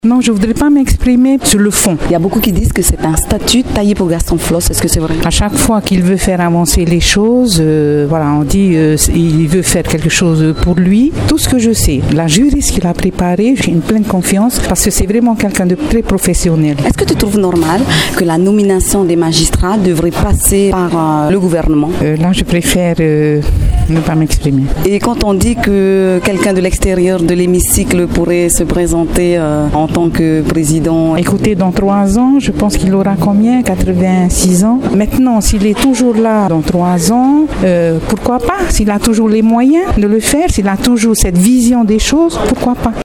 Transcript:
Non, je ne voudrais pas m'exprimer sur le fond. Il y a beaucoup qui disent que c'est un statut taillé pour Gaston Floss. Est-ce que c'est vrai? À chaque fois qu'il veut faire avancer les choses, on dit il veut faire quelque chose pour lui. Tout ce que je sais, la juriste qu'il a préparée, j'ai une pleine confiance parce que c'est vraiment quelqu'un de très professionnel. Est-ce que tu trouves normal que la nomination des magistrats devrait passer par le gouvernement? Là, je préfère ne pas m'exprimer. Et quand on dit que quelqu'un de l'extérieur de l'hémicycle pourrait se présenter en tant que président? Écoutez, dans 3 ans, je pense qu'il aura combien? 86 ans. Maintenant, s'il est toujours là dans 3 ans, pourquoi pas? S'il a toujours les moyens de le faire, s'il a toujours cette vision des choses, pourquoi pas?